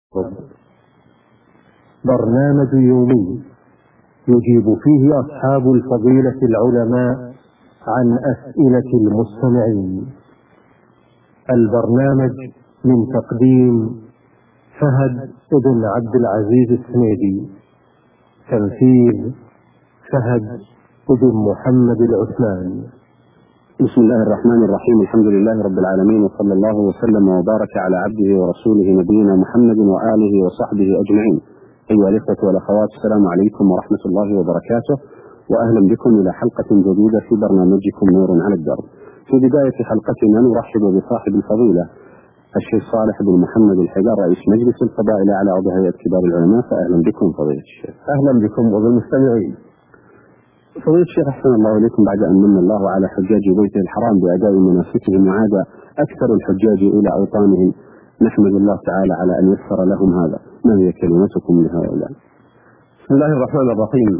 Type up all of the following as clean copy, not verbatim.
برنامج يومي يجيب فيه أصحاب الفضيلة العلماء عن أسئلة المستمعين. البرنامج من تقديم فهد بن عبد العزيز السنيدي، تنفيذ فهد بن محمد العثمان. بسم الله الرحمن الرحيم. الحمد لله رب العالمين، وصلى الله وسلم وبارك على عبده ورسوله نبينا محمد وآله وصحبه أجمعين. أيها الإخوة والأخوات، السلام عليكم ورحمة الله وبركاته، وأهلا بكم إلى حلقة جديدة في برنامجكم نور على الدرب. في بداية حلقتنا نرحب بصاحب الفضيلة الشيخ صالح بن محمد الحجار، رئيس مجلس القضاء الأعلى عضو هيئة كبار العلماء. فأهلا بكم فضيلة الشيخ. أهلا بكم وبالمستمعين. فضيلة الشيخ، أحسن الله إليكم. بعد أن من الله على حجاج بيته الحرام بأداء مناسكهم وعاد أكثر الحجاج إلى أوطانهم، نحمد الله تعالى على أن يسر لهم هذا. ما هي كلمتكم لهؤلاء؟ بسم الله الرحمن الرحيم.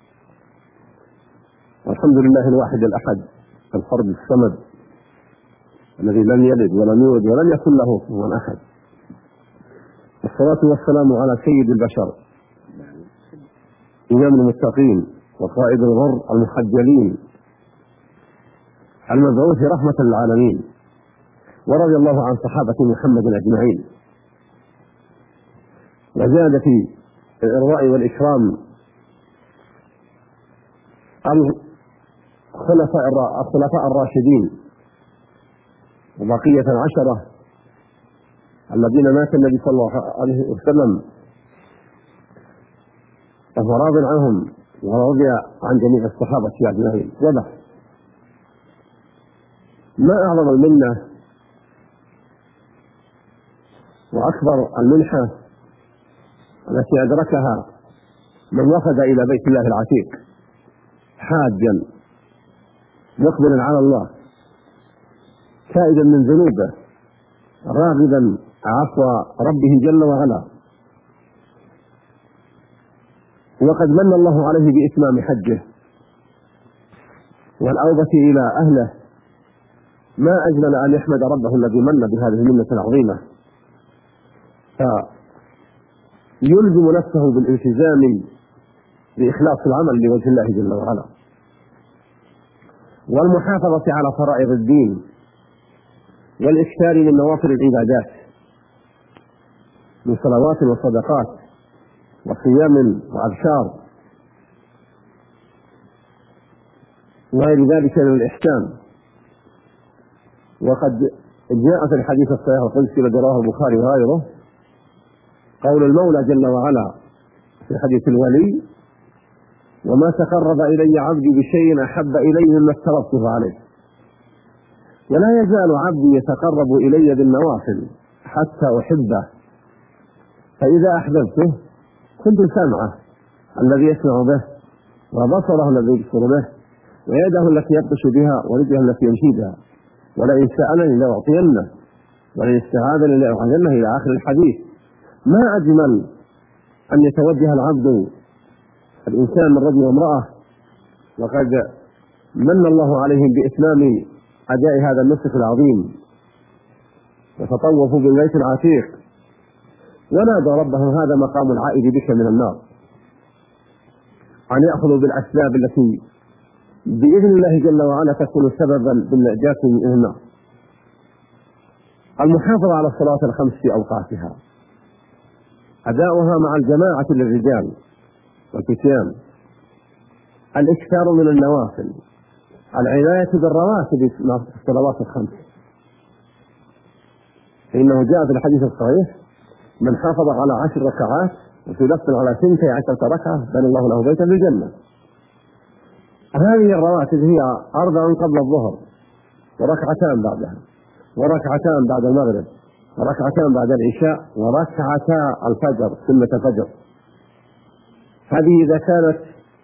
والحمد لله الواحد الأحد الفرد الصمد الذي لم يلد ولم يولد ولم يكن له كفوا أحد، والصلاة والسلام على سيد البشر إمام المتقين وقائد الغر المحجلين المبعوث رحمة للعالمين، ورضي الله عن صحابة محمد أجمعين، وزاد في الإرضاء والإكرام الخلفاء الراشدين وبقية العشرة الذين مات النبي صلى الله عليه وسلم وهو راض عنهم ورضي عن جميع الصحابة أجمعين. وبعد، ما أعظم المنة وأكبر المنحة التي أدركها من وفد إلى بيت الله العتيق حاجا مقبلا على الله، تائبا من ذنوبه، راغبا عفو ربه جل وعلا، وقد من الله عليه بإتمام حجه والأوبة إلى أهله. ما أجمل أن يحمد ربه الذي من بهذه المنة العظيمة، فيلزم نفسه بالالتزام بإخلاص العمل لوجه الله جل وعلا، والمحافظة على فرائض الدين، والإكثار من نوافل العبادات من صلوات وصدقات وصيام وأذكار وغير ذلك من الإحسان. وقد جاء في الحديث الصحيح القدسي الذي رواه البخاري وغيره قول المولى جل وعلا في حديث الولي: وما تقرب إلي عبدي بشيء أحب إلي مما افترضته عليه. ولا يزال عبدي يتقرب إلي بالنوافل حتى أحبه، فإذا أحببته كنت سمعه الذي يسمع به، وبصره الذي يبصر به، ويده التي يبطش بها، ورجله التي يمشي بها، ولئن سألني لأعطينه، ولئن استعاذني لأعاذنه، إلى آخر الحديث. ما أجمل أن يتوجه العبد الإنسان من رجل وامرأة وقد من الله عليهم بإتمام أداء هذا النسك العظيم، وتطوفوا بالبيت العتيق ونادى ربهم: هذا مقام العائد بك من النار، أن يأخذوا بالأسباب التي بإذن الله جل وعلا تكون سببا بالنجاة من النار. المحافظة على الصلاة الخمس في أوقاتها، أداؤها مع الجماعة للرجال والفتيان، الإكثار من النوافل، العناية بالرواتب الصلوات الخمس، فإنه جاء في الحديث الصحيح: من حافظ على 10 ركعات، وفي لفظ على 12 ركعة، بنى الله له بيتا في الجنة. هذه الرواتب هي 4 قبل الظهر، وركعتان بعدها، وركعتان بعد المغرب، وركعتان بعد العشاء، وركعتا الفجر سنة الفجر. هذه إذا كانت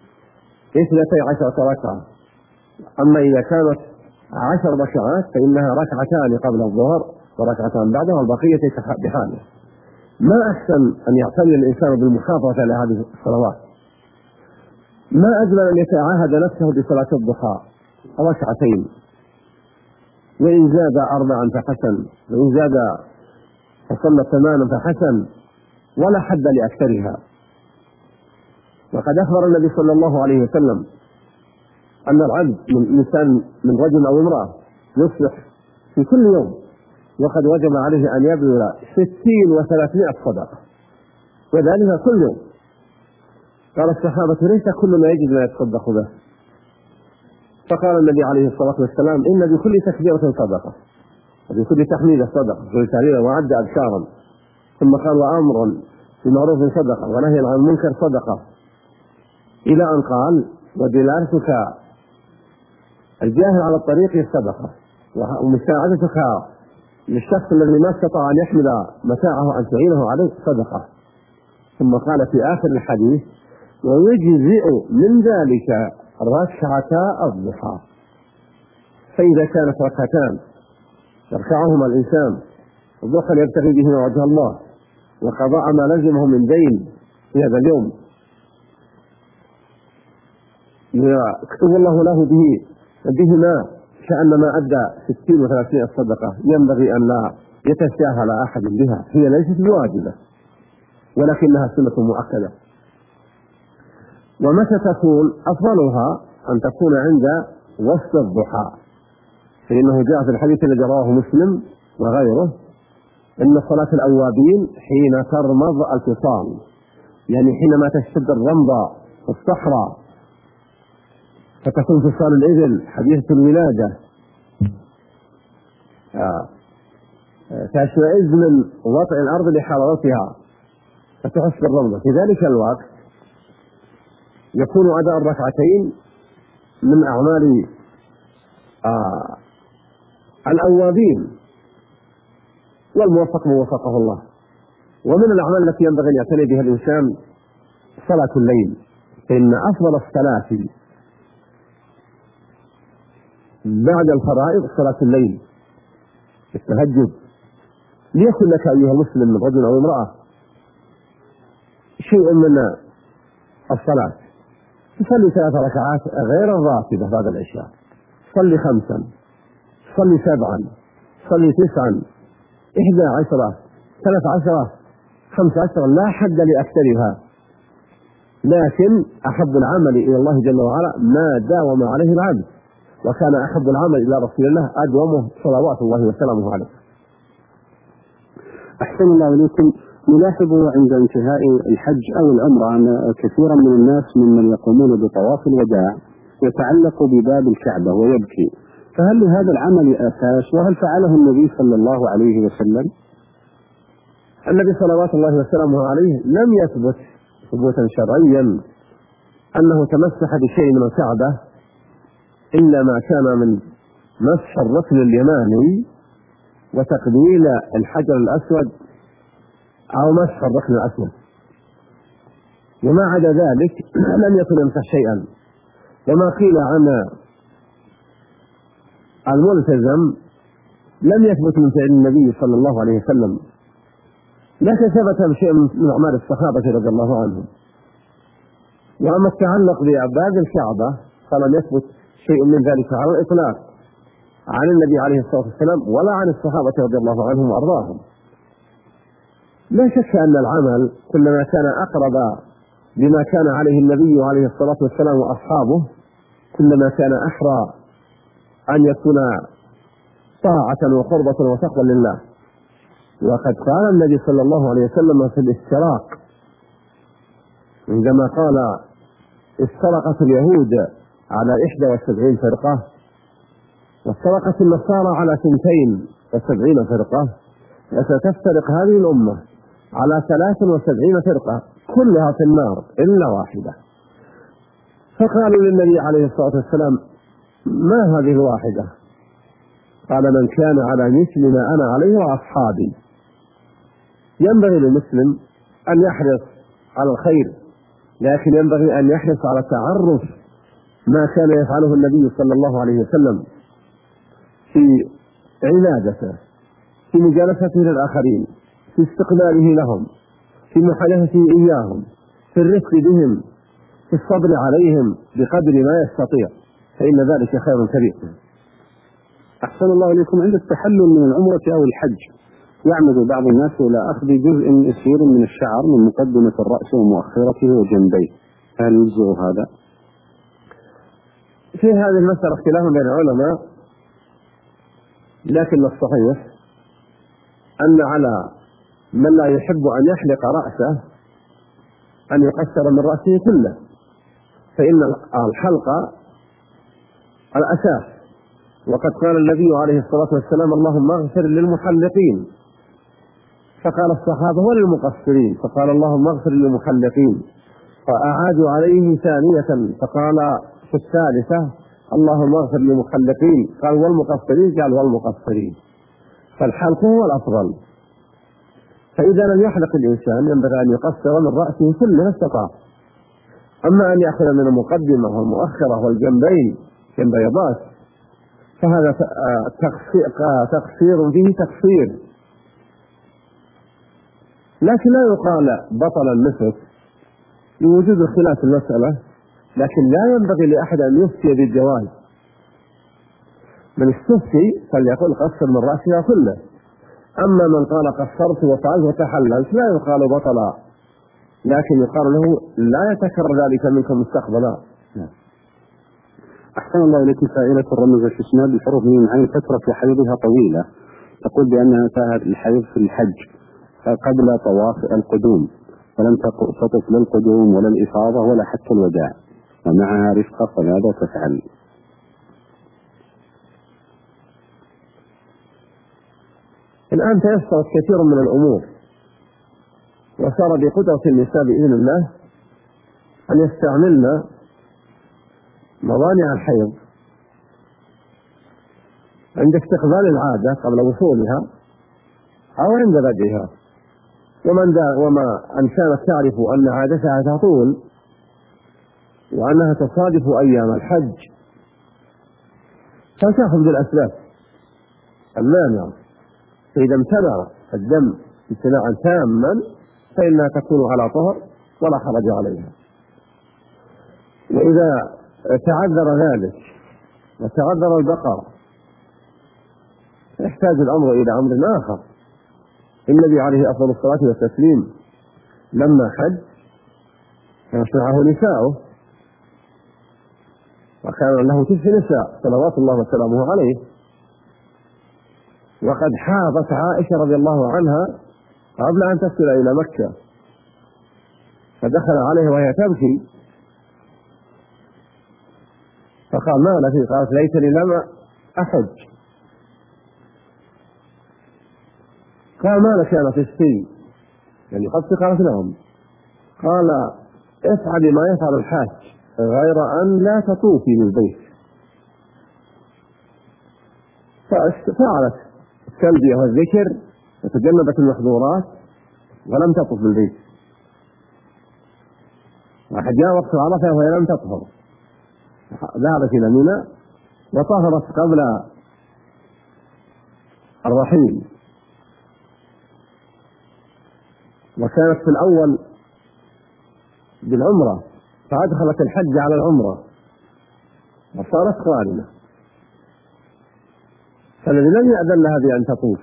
12 ركعة. أما إذا كانت 10 ركعات فإنها ركعتان قبل الظهر وركعتان بعدها، والبقية بحاله. ما أحسن أن يعتني الإنسان بالمحافظة على هذه الصلوات. ما أجمل أن يتعاهد نفسه بصلاة الضحى ركعتين، وإن زاد 4 فحسن، وإن زاد فصلى 8 فحسن، ولا حد لأكثرها. وقد أخبر النبي صلى الله عليه وسلم أن العبد من إنسان من رجل أو امرأة يصبح في كل يوم وقد وجب عليه أن يبذل 60 و300 صدقة، وذلك كل يوم. قال الصحابة: ليس كل ما يجد ما يتصدق به. فقال النبي عليه الصلاة والسلام: إن بكل تكبيرة صدقة، وبكل تحميدة صدقة، وبكل تهليلة، وعد أبشارا. ثم قال: وأمر بمعروف صدقة، ونهي عن المنكر صدقة، إلى أن قال: ودلالتك الجاهل على الطريق صدقة، ومساعدتك للشخص الذي ما استطاع أن يحمل متاعه أن تعينه عليه صدقة. ثم قال في آخر الحديث: ويجزئ من ذلك ركعتا الضحى. فإذا كانت ركعتان يركعهما الإنسان الضحى يبتغي بهما وجه الله وقضاء ما لزمه من دين في هذا اليوم يكتب الله له بهما كأنما أدى 60 و300 صدقة، ينبغي أن لا يتساهل أحد بها. هي ليست بواجبة ولكنها سنة مؤكدة. ومتى تكون؟ أفضلها أن تكون عند وسط الضحى، فإنه جاء في الحديث الذي رواه مسلم وغيره: إن صلاة الأوابين حين ترمض الفصال، يعني حينما تشتد الرمضة في الصحراء فتكون فصال الإبل حديثة الولادة تشمئز من وطئ الأرض لحرارتها فتحس بالرمضة. في ذلك الوقت يكون أداء الركعتين من أعمال الأوابين، والموفق من وفقه الله. ومن الأعمال التي ينبغي أن يعتني بها الإنسان صلاة الليل، فإن أفضل الصلاة بعد الفرائض صلاة الليل، التهجد. ليكن لك أيها المسلم من رجل أو امرأة شيء من الصلاة، تصلي 3 ركعات غير الراتبة بعد العشاء، صلي 5، صلي 7، صلي 9، 11، 13، 15، لا حد لأكثرها. لكن أحب العمل إلى الله جل وعلا ما داوم عليه العبد، وكان أحب العمل إلى رسول الله أدومه صلوات الله وسلامه عليه. أحسن الله إليكم. نلاحظ عند انتهاء الحج أو العمرة أن كثيرا من الناس ممن يقومون بطواف الوداع يتعلق بباب الكعبة ويبكي، فهل لهذا العمل أساس؟ وهل فعله النبي صلى الله عليه وسلم؟ النبي صلوات الله وسلامه عليه لم يثبت ثبوتا شرعيا أنه تمسح بشيء من الكعبة إلا ما كان من مسح الركن اليماني وتقبيل الحجر الأسود أو مسح الركن الأسود، وما عدا ذلك لم يكن يمسح شيئا. وما قيل عن الملتزم لم يثبت من فعل النبي صلى الله عليه وسلم، لكن ثبت بشيء من أعمال الصحابة رضي الله عنهم. وأما التعلق بأبواب الكعبة فلم يثبت شيء من ذلك على الإطلاق عن النبي عليه الصلاة والسلام ولا عن الصحابة رضي الله عنهم وأرضاهم. لا شك أن العمل كلما كان أقرب بما كان عليه النبي عليه الصلاة والسلام وأصحابه كلما كان أحرى أن يكون طاعة وقربة وتقوى لله. وقد قال النبي صلى الله عليه وسلم في الافتراق عندما قال: افترقت اليهود على 71 فرقة وافترقت النصارى على 72 فرقة، وستفترق هذه الأمة على 73 فرقة كلها في النار إلا واحدة. فقالوا للنبي عليه الصلاة والسلام: ما هذه الواحدة؟ قال: من كان على مثل ما أنا عليه وأصحابي. ينبغي للمسلم أن يحرص على الخير، لكن ينبغي أن يحرص على تعرف ما كان يفعله النبي صلى الله عليه وسلم في عبادته، في مجالسته للآخرين، في استقباله لهم، في محادثته إياهم، في الرفق بهم، في الصبر عليهم بقدر ما يستطيع، فإن ذلك خير كبير. أحسن الله إليكم. عند التحلل من العمرة أو الحج يعمد بعض الناس إلى أخذ جزء يسير من الشعر من مقدمة الرأس ومؤخرته وجنبيه، هل يجزئ هذا؟ في هذه المسألة اختلاف بين العلماء، لكن الصحيح أن على من لا يحب أن يحلق رأسه أن يقصر من رأسه كله، فإن الحلق الأساس، وقد قال النبي عليه الصلاة والسلام: اللهم اغفر للمحلقين، فقال الصحابة: وللمقصرين، فقال: اللهم اغفر للمحلقين، فأعادوا عليه ثانية فقال في الثالثة: اللهم اغفر للمحلقين، قال: والمقصرين، قال: والمقصرين. فالحلق هو الأفضل، فإذا لم يحلق الإنسان ينبغي أن يقصر من رأسه كله استطاع. أما أن يأخذ من المقدمة والمؤخرة والجنبين جنبي الرأس فهذا تقصير فيه تقصير، لكن لا يقال بطل النسك لوجود خلاف المسألة، لكن لا ينبغي لأحد أن يفتي بالجواز. من استفتي فليقول قصر من رأسها كله، أما من قال قصرت وفعلت وتحللت لا يقال بطلا، لكن يقال له لا يتكرر ذلك منكم مستقبلا. أحسن الله إليك. سائلة الرمز الشسناء بحروف من عين فترة حيضها طويلة، تقول بأنها انتهت الحيض في الحج قبل طواف القدوم، فلم تطف لا القدوم ولا الإفاضة ولا حتى الوداع، ومعها رفقة، فماذا تفعل؟ الآن تيسرت كثير من الأمور، وصار بقدرة النساء بإذن الله أن يستعملن موانع الحيض عند استقبال العادة قبل وصولها أو عند بدءها. وما أن كانت تعرف أن عادتها تطول وأنها تصادف أيام الحج فتأخذ بالأسباب المانعة، فإذا امتنع الدم امتناعا تاما فإنها تكون على طهر ولا حرج عليها. وإذا تعذر ذلك وتعذر البقاء يحتاج الأمر إلى أمر آخر. النبي عليه أفضل الصلاة والتسليم لما حج كانت معه نساؤه، وكان له 9 نساء صلوات الله وسلامه عليه، وقد حاضت عائشة رضي الله عنها قبل أن تصل إلى مكة، فدخل عليه وهي تبكي فقال: ما لك؟ قالت: ليتني لم أحج. قال: ما لك أنا في السي؟ يعني قد قالت لهم. قال: افعلي ما يفعل الحاج غير أن لا تطوفي بالبيت. ففعلت التلبية والذكر وتجنبت المحظورات ولم تطف بالبيت، وجاء وقت عرفة وهي لم تطهر، ذهبت إلى منى وطهرت قبل الرحيل، وكانت في الأول بالعمرة فأدخلت الحج على العمرة وصارت قارنة، فالذي لم يأذن لها بأن تطوف.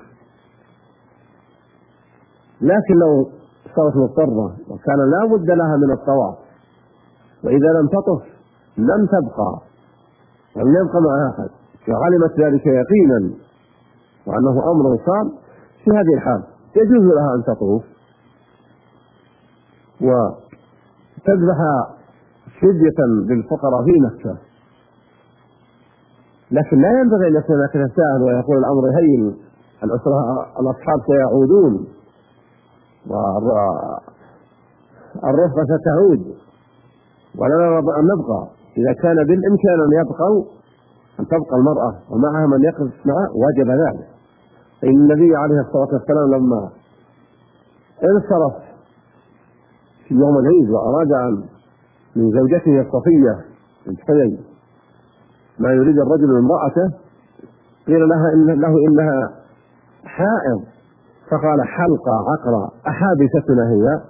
لكن لو صارت مضطرة وكان لا بد لها من الطواف، وإذا لم تطف لم تبقى ولم يبقى معها أحد، وعلمت ذلك يقينا وأنه أمر صعب، في هذه الحال يجوز لها أن تطوف وتذبح فدية للفقراء في مكة، لكن لا ينبغي أن يكون هناك تساهل ويقول الأمر هين، الأصحاب سيعودون والرفقة ستعود ولنا أن نبقى. إذا كان بالإمكان أن يبقوا أن تبقى المرأة ومعها من يقف معه وجب ذلك. فإن النبي عليه الصلاة والسلام لما انصرف في يوم العيد وأراد أن من زوجته الصفية بنت حيي ما يريد الرجل من امرأته، قيل له إنها حائض، فقال: حلقة عقرة أحابستنا هي؟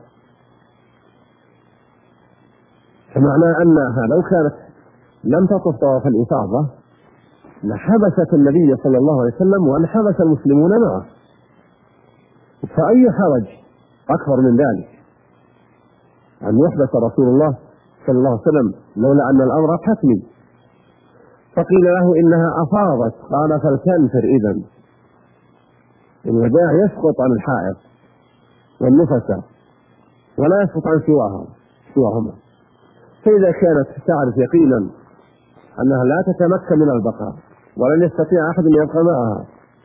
فمعنى أنها لو كانت لم تطف طواف الإفاضة لحبست النبي صلى الله عليه وسلم وانحبس المسلمون معه، فأي حرج أكبر من ذلك أن يحبس رسول الله صلى الله عليه وسلم لولا أن الأمر حتمي؟ فقيل له إنها أفاضت، قال فالكنفر إذن. الوداع يسقط عن الحائط والنفس ولا يسقط عن سواهما. فإذا كانت تعرف يقينا أنها لا تتمكن من البقاء ولن يستطيع أحد أن يبقى معها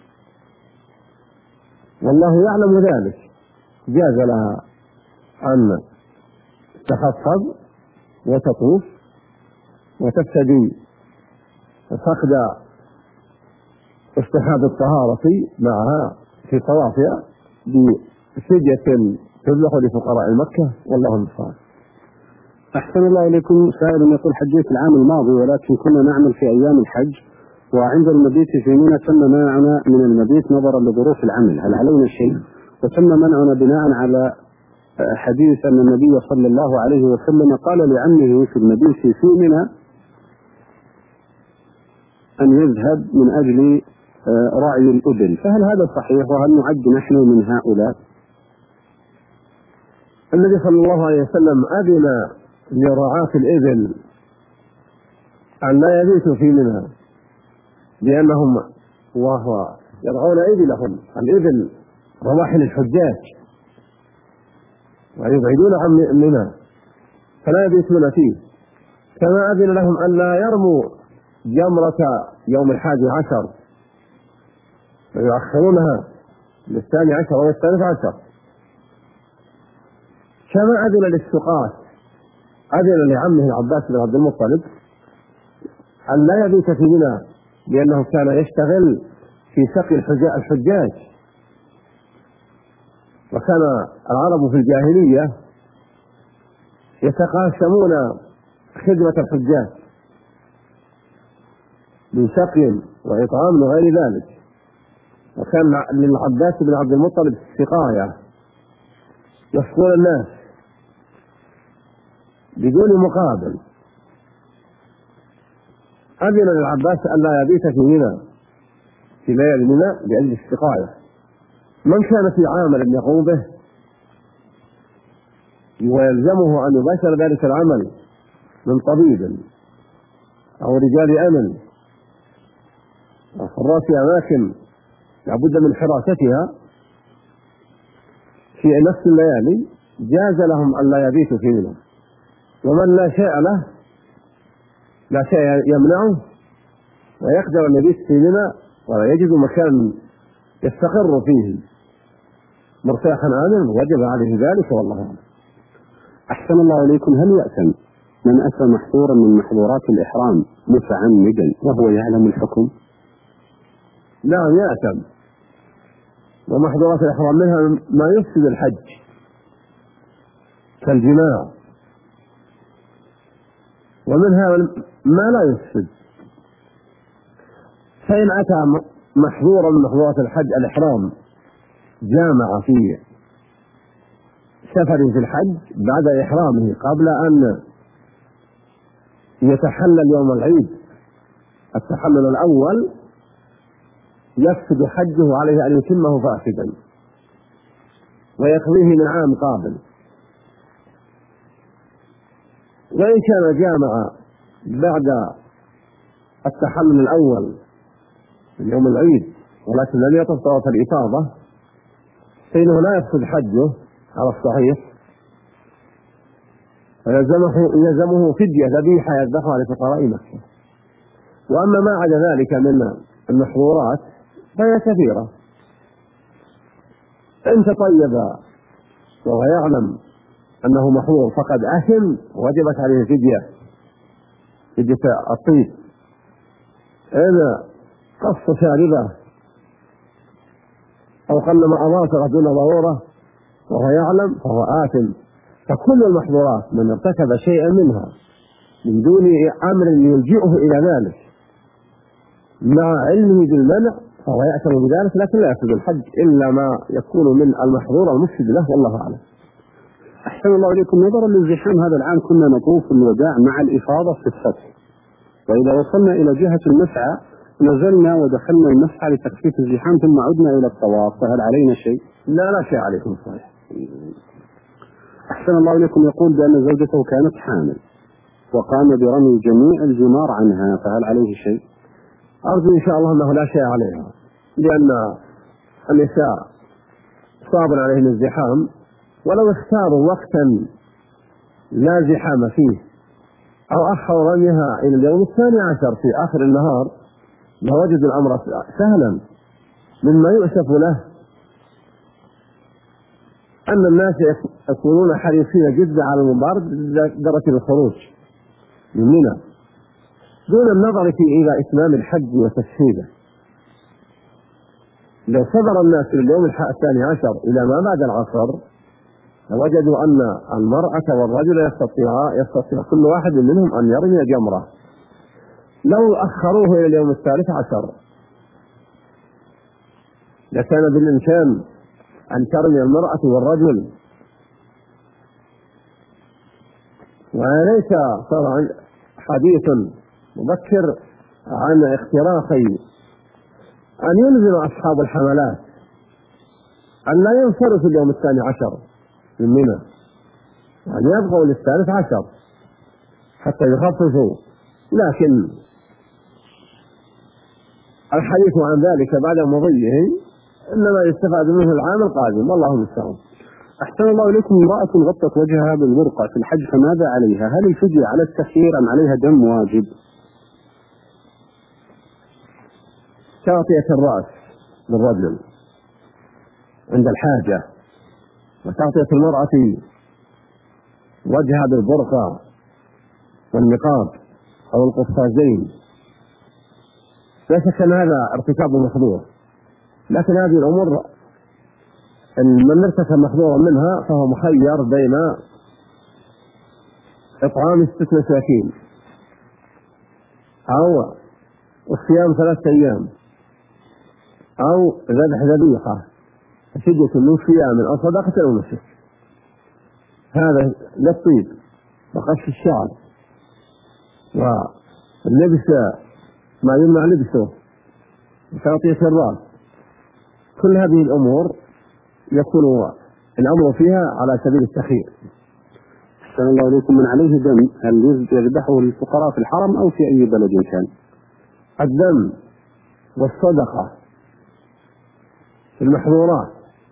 والله يعلم ذلك، جاز لها أن تخفض وتطوف وتفتدي فقد استحاب الطهارة معها في طوافها بفدية تذبح لفقراء مكة، والله المستعان. أحسن الله إليكم. سائل يقول: حجيت العام الماضي ولكن كنا نعمل في أيام الحج، وعند المبيت في منى تم منعنا من المبيت نظرا لظروف العمل، هل علينا شيء؟ وتم منعنا بناء على حديث أن النبي صلى الله عليه وسلم قال لعمه في المبيت في منى أن يذهب من أجل رعي الإبل، فهل هذا صحيح؟ وهل نعد نحن من هؤلاء؟ النبي صلى الله عليه وسلم أذن لرعاة الإبل أن لا يبيتوا في منى لأنهم وهو يرعون إبلهم، الإبل رواحل الحجاج ويبعدون عن منى فلا يبيتون فيه، كما أذن لهم أن لا يرموا جمرة يوم 11 ويؤخرونها لل12 وال13، كما أذن للسقاة، أذن لعمه العباس بن عبد المطلب أن لا يبيت في منى لأنه كان يشتغل في سقي الحجاج، وكان العرب في الجاهلية يتقاسمون خدمة الحجاج من سقي وإطعام وغير ذلك، وكان للعباس بن عبد المطلب سقاية يسقون الناس بدون مقابل. أذن للعباس أن لا يبيت في منى في ليالي منى لأجل السقاية. من كان في عمل يقوم به ويلزمه أن يباشر ذلك العمل من طبيب أو رجال أمن أو حراس أماكن لابد من حراستها في نفس الليالي، جاز لهم أن لا يبيتوا في منى. ومن لا شيء له لا شيء يمنعه ويقدر أن يبيت في منى ولا يجد مكان يستقر فيه مرتاحا آمنا وجب عليه ذلك، والله أعلم. أحسن الله إليكم. هل يأثم من أتى محظورا من محظورات الإحرام متعمدا وهو يعلم الحكم؟ نعم يأثم، ومحظورات الإحرام منها ما يفسد الحج كالجماع، ومنها ما لا يفسد. فإن أتى محظورا من محظورات الحج الإحرام جامع في سفر في الحج بعد إحرامه قبل أن يتحلل يوم العيد التحلل الأول، يفسد حجه، عليه أن يتمه فاسدا ويقضيه من عام قابل. وإن كان جامع بعد التحلل الأول من يوم العيد ولكن لم يطف طواف الإفاضة فإنه لا يفسد حجه على الصحيح، ويلزمه فدية ذبيحة يذبحها لفقراء مكة. وأما ما عدا ذلك من المحظورات فهي كثيرة. إن تطيب وهو يعلم أنه محظور فقد أثم وجبت عليه فدية الطيب. إذا قص شاربه أو قلم أظافره دون ضرورة وهو يعلم فهو آثم. فكل المحظورات من ارتكب شيئا منها من دون أمر يلجئه إلى ذلك مع علمه بالمنع فهو يأثم بذلك، لكن لا يفسد الحج إلا ما يكون من المحظور المفسد له، والله أعلم. أحسن الله إليكم. نظرا للزحام هذا العام كنا نطوف الوداع مع الإفاضة في السفر، وإذا وصلنا إلى جهة المسعى نزلنا ودخلنا المسعى لتخفيف الزحام ثم عدنا إلى الطواف، فهل علينا شيء؟ لا شيء عليكم صحيح. أحسن الله إليكم، يقول بأن زوجته كانت حامل وقام برمي جميع الجمار عنها، فهل عليه شيء؟ أرجو إن شاء الله أنه لا شيء عليها، لأن النساء صعب عليهم الزحام، ولو اختاروا وقتا لا زحام فيه أو أخروا رميها إلى اليوم 12 في آخر النهار لوجدوا الأمر سهلا. مما يؤسف له أن الناس يكونون حريصين جدا على مبادرة الخروج من منى دون النظر في إلى إتمام الحج وتسهيله. لو صبر الناس في اليوم 12 إلى ما بعد العصر لوجدوا أن المرأة والرجل يستطيع كل واحد منهم أن يرمي جمرة. لو أخروه إلى اليوم 13 لكان بالإمكان أن ترمي المرأة والرجل، وليس صار حديث مبكر عن اختراق أن يلزم أصحاب الحملات أن لا ينصرفوا اليوم 12 من منى، يعني يبقوا لل13 حتى يخففوا. لكن الحديث عن ذلك بعد مضيه إنما يستفاد منه العام القادم، والله المستعان. أحسن الله إليكم، امرأة غطت وجهها بالبرقع في الحج فماذا عليها؟ هل الفدية على التخيير أم عليها دم واجب؟ تغطية الرأس للرجل عند الحاجة، وتغطية المرأة وجهها بالبرقع والنقاب أو القفازين، لا شك أن هذا ارتكاب محظور، لكن هذه الأمور من ارتكب محظورا منها فهو مخير بين إطعام 6 مساكين أو الصيام 3 أيام أو ذبح ذبيحة فدية من صيام أو صدقة أو نسك. هذا للطيب وقش الشعر واللبس ما يمنع لبسه وتغطية الرأس، كل هذه الأمور يكون الأمر فيها على سبيل التخيير. أحسن الله إليكم، من عليه دم هل يذبحه للفقراء في الحرم أو في أي بلد كان؟ الدم والصدقة في المحظورات،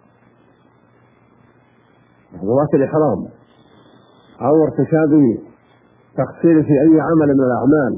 محظورات الإحرام أو ارتكاب تقصير في أي عمل من الأعمال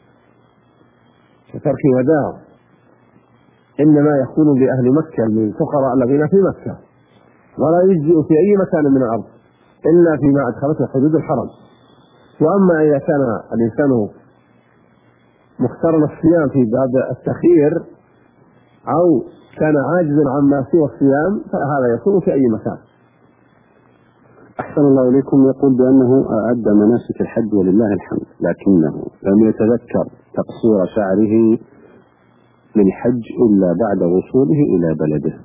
كترك وداع إنما يكون لأهل مكة للفقراء الذين في مكة، ولا يجزئ في أي مكان من الأرض إلا فيما أدخلته حدود الحرم. وأما إذا كان الإنسان مختارا الصيام في باب التخيير أو كان عاجزا عما سوى الصيام فهذا يكون في أي مكان. أحسن الله إليكم، يقول بأنه أدى مناسك الحج ولله الحمد، لكنه لم يتذكر تقصير شعره للحج إلا بعد وصوله إلى بلده.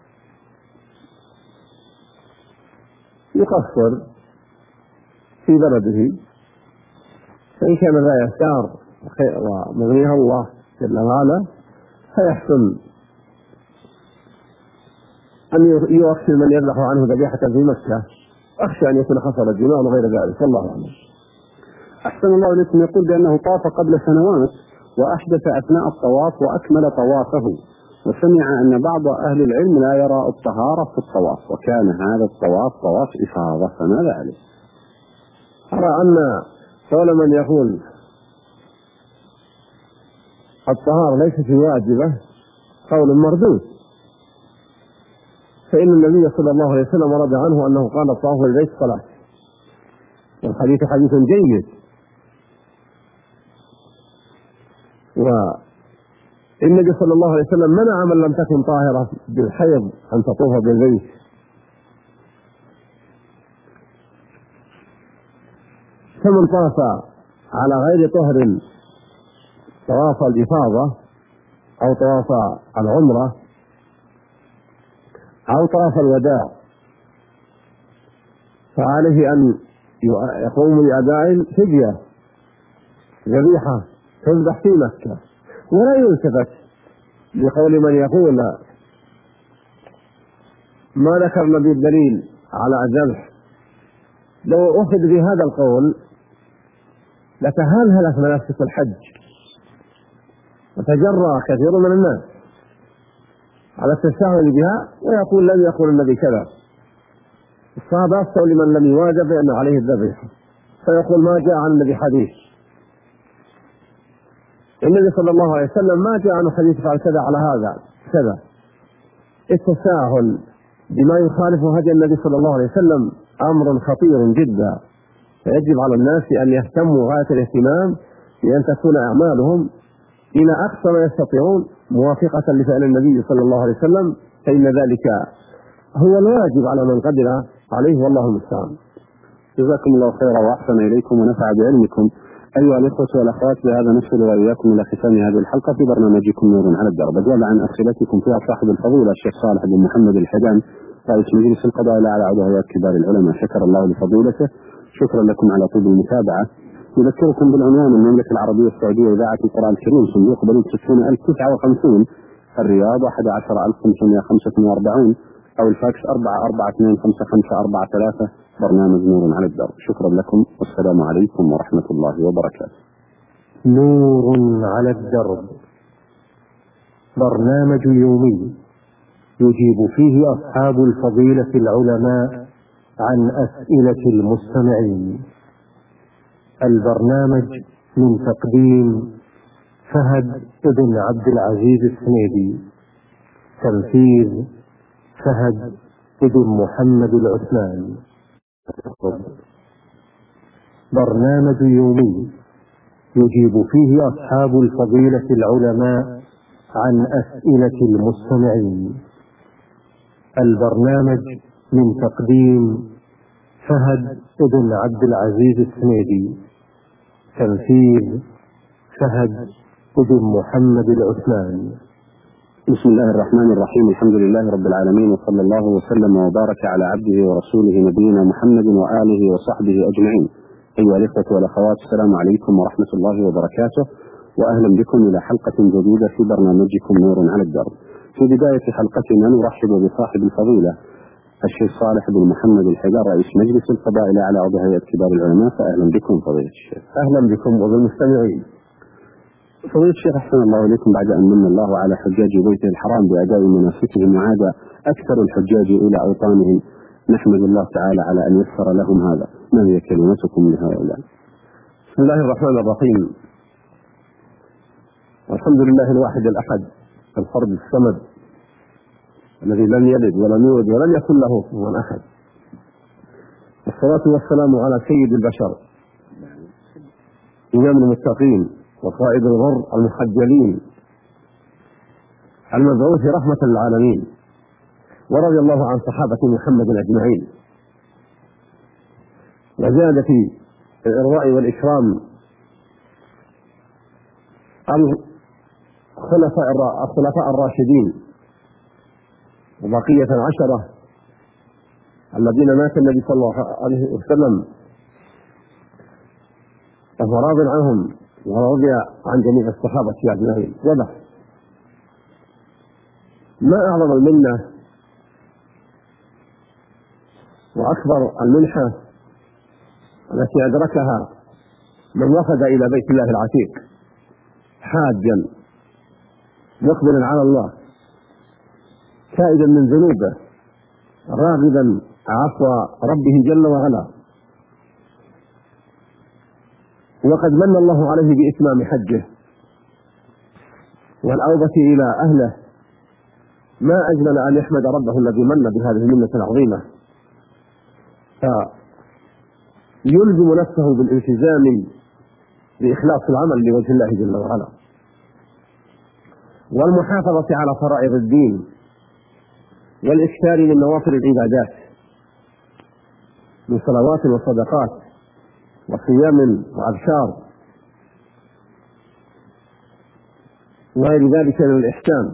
يقصر في بلده، فإن كان لا يختار ومغنيها الله جل وعلا فيحسن أن يوكل من يذبح عنه ذبيحة في مكة، أخشى أن يكون حصل الجماع وغير ذلك، والله أعلم. أحسن الله إليكم، يقول بأنه طاف قبل سنوات وأحدث أثناء الطواف وأكمل طوافه، وسمع أن بعض أهل العلم لا يرى الطهارة في الطواف، وكان هذا الطواف طواف إفاضة، فماذا عليه؟ أرى أن قول من يقول الطهارة ليست واجبة قول مردود، فإن النبي صلى الله عليه وسلم ورد عنه أنه قال الطواف للبيت صلاة، والحديث حديث جيد. والنبي صلى الله عليه وسلم منع من لم تكن طاهرة بالحيض أن تطوف بالبيت، فمن طاف على غير طهر طواف الإفاضة أو طواف العمرة أو طواف الوداع فعليه أن يقوم بأداء فدية ذبيحة تذبح في مكة، ولا يلتفت بقول من يقول ما ذكرنا بالدليل على الذبح. لو أخذ بهذا القول لتهلهلت مناسك الحج وتجرأ كثير من الناس على التساهل بها ويقول لم يقل النبي كذا. الصحابة أفتوا لمن لم يواجب بأن عليه الذبح فيقول ما جاء عن النبي حديث. النبي صلى الله عليه وسلم ما جاء عنه حديث قال كذا على هذا كذا. التساهل بما يخالف هدي النبي صلى الله عليه وسلم أمر خطير جدا، فيجب على الناس أن يهتموا غاية الاهتمام بأن تكون أعمالهم إلى أقصى ما يستطيعون موافقة لفعل النبي صلى الله عليه وسلم، فإن ذلك هو الواجب على من قدر عليه والله المستعان. جزاكم الله خيرا وأحسن إليكم ونفع بعلمكم. أيها الإخوة والأخوات، بهذا نصل وإياكم إلى ختام هذه الحلقة في برنامجكم نور على الدرب. أجاب عن أسئلتكم فيها صاحب الفضيلة الشيخ صالح بن محمد الحجان رئيس مجلس القضاء الأعلى عضو هيئة كبار العلماء، شكر الله لفضيلته. شكرا لكم على طيب المتابعة. نذكركم بالعنوان: المملكة العربية السعودية إذاعة القرآن الكريم، صندوق بريد 60059 الرياض 11545 أو الفاكس 44255543 برنامج نور على الدرب. شكرا لكم والسلام عليكم ورحمة الله وبركاته. نور على الدرب، برنامج يومي يجيب فيه أصحاب الفضيلة العلماء عن أسئلة المستمعين. البرنامج من تقديم فهد بن عبد العزيز السنيدي، تنفيذ فهد بن محمد العثمان. برنامج يومي يجيب فيه أصحاب الفضيلة العلماء عن أسئلة المستمعين. البرنامج من تقديم فهد بن عبد العزيز السنيدي، تنفيذ فهد بن محمد العثمان. بسم الله الرحمن الرحيم، الحمد لله رب العالمين، وصلى الله وسلم وبارك على عبده ورسوله نبينا محمد وآله وصحبه أجمعين. أيها الإخوة والأخوات، السلام عليكم ورحمة الله وبركاته، وأهلا بكم إلى حلقة جديدة في برنامجكم نور على الدرب. في بداية حلقتنا نرحب بصاحب الفضيلة الشيخ صالح بن محمد الحجان رئيس مجلس القضاء الأعلى عضو هيئة كبار العلماء، فأهلا بكم فضيلة الشيخ. أهلا بكم وبالمستمعين. فضيلة الشيخ، أحسن الله إليكم. بعد أن من الله على حجاج بيته الحرام بأداء مناسكهم وعاد أكثر الحجاج إلى أوطانهم، نحمد الله تعالى على أن يسر لهم هذا. ما هي كلمتكم لهؤلاء؟ بسم الله الرحمن الرحيم، والحمد لله الواحد الأحد الفرد الصمد الذي لم يلد ولم يولد ولم يكن له كفوا أحد، والصلاة والسلام على سيد البشر إمام المتقين وقائد الغر المحجلين المبعوث رحمة للعالمين، ورضي الله عن صحابة محمد أجمعين، وزاد في الإرضاء والإكرام الخلفاء الراشدين وبقية العشرة الذين مات النبي صلى الله عليه وسلم وهو راض عنهم ورضي عن جميع الصحابة أجمعين. وبعد، ما أعظم المنة وأكبر المنحة التي أدركها من وفد إلى بيت الله العتيق حاجا مقبلا على الله تائبا من ذنوبه راغبا عفو ربه جل وعلا، وقد من الله عليه بإتمام حجه والأوبة إلى أهله، ما أجمل أن يحمد ربه الذي من بهذه المنة العظيمة، فيلزم نفسه بالالتزام بإخلاص العمل لوجه الله جل وعلا، والمحافظة على فرائض الدين، والإكثار من نوافل العبادات من صلوات وصدقات وصيام وأذكار وغير ذلك من الإحسان.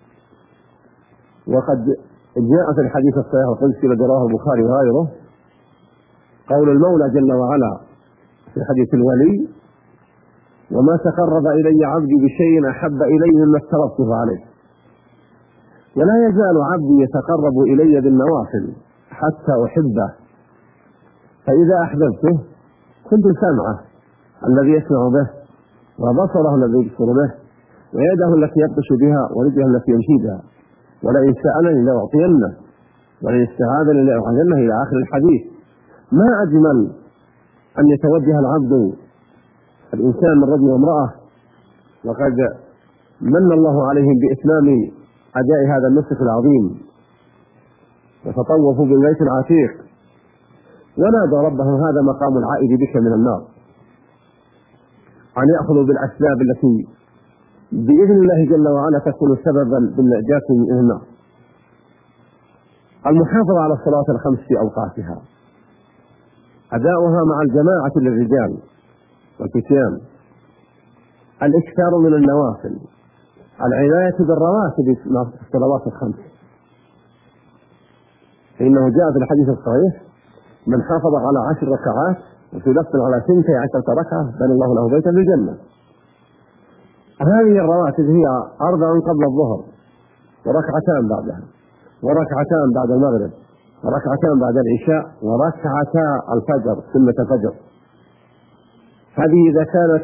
وقد جاء في الحديث الصحيح القدسي الذي رواه البخاري وغيره قول المولى جل وعلا في حديث الولي: وما تقرب إلي عبدي بشيء أحب إلي مما افترضته عليه. ولا يزال عبدي يتقرب إلي بالنوافل حتى أحبه، فإذا أحببته كنت سمعه الذي يسمع به، وبصره الذي يبصر به، ويده التي يبطش بها، ورجله التي يمشي بها. ولئن سألني لأعطينه، ولئن استعاذني لأعاذنه، إلى آخر الحديث. ما أجمل أن يتوجه العبد الإنسان من رجل وامرأة وقد من الله عليهم بإتمام أداء هذا النسك العظيم، وتطوفوا بالبيت العتيق ونادى ربه: هذا مقام العائد بك من النار، أن يأخذوا بالأسباب التي بإذن الله جل وعلا تكون سببا بالنجاة من النار. المحافظة على الصلاة الخمس في أوقاتها، أداؤها مع الجماعة للرجال والفتيان، الإكثار من النوافل، العناية بالرواتب الصلوات الخمس، فإنه جاء في الحديث الصحيح: من حافظ على 10 ركعات، وفي لفظ على 12 ركعة، بنى الله له بيتا في الجنة. هذه الرواتب هي 4 قبل الظهر، وركعتان بعدها، وركعتان بعد المغرب، وركعتان بعد العشاء، وركعتا الفجر سنة الفجر. هذه إذا كانت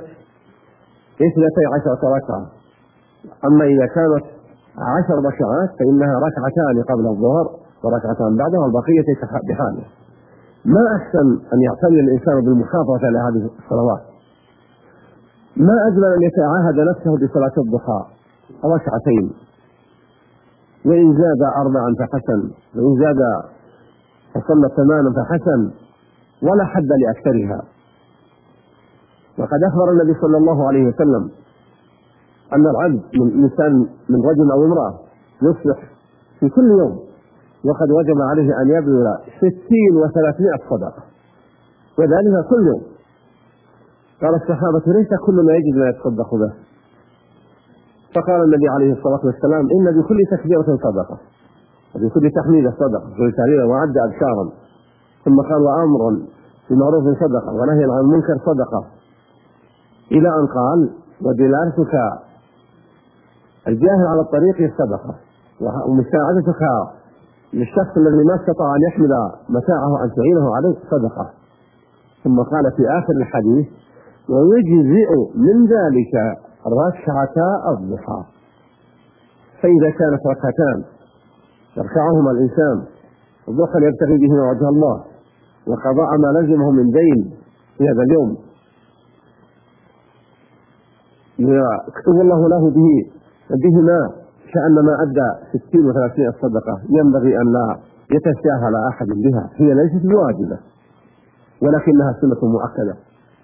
12 ركعة. أما إذا كانت 10 ركعات فإنها ركعتان قبل الظهر وركعتان بعدها، والبقية بحاله. ما أحسن أن يعتني الإنسان بالمحافظة على هذه الصلوات. ما أجمل أن يتعاهد نفسه بصلاة الضحى 2 وإن زاد 4 فحسن، وإن زاد فصلى 8 فحسن، ولا حد لأكثرها. وقد أخبر النبي صلى الله عليه وسلم أن العبد من إنسان من رجل أو امرأة يصبح في كل يوم وقد وجب عليه أن يبذل 60 و300 صدقة، وذلك كل يوم. قال الصحابة: ليس كل ما يجد ما يتصدق به. فقال النبي عليه الصلاة والسلام: إن بكل تكبيرة صدقة، وبكل تحميدة صدقة، وبكل تهليلة وعد أبشارا. ثم قال: وأمر بمعروف صدقة، ونهي عن المنكر صدقة، إلى أن قال: ودلالتك الجاهل على الطريق صدقة، ومساعدتك للشخص الذي ما استطاع أن يحمل متاعه أن تعينه عليه صدقة. ثم قال في آخر الحديث: ويجزئ من ذلك ركعتا الضحى. فإذا كانت ركعتان يركعهما الإنسان الضحى يبتغي بهما وجه الله، وقضاء ما لزمه من دين في هذا اليوم يكتب الله له بهما كأنما أدى 60 و300 صدقة، ينبغي أن لا يتساهل أحد بها. هي ليست بواجبة ولكنها سنة مؤكدة.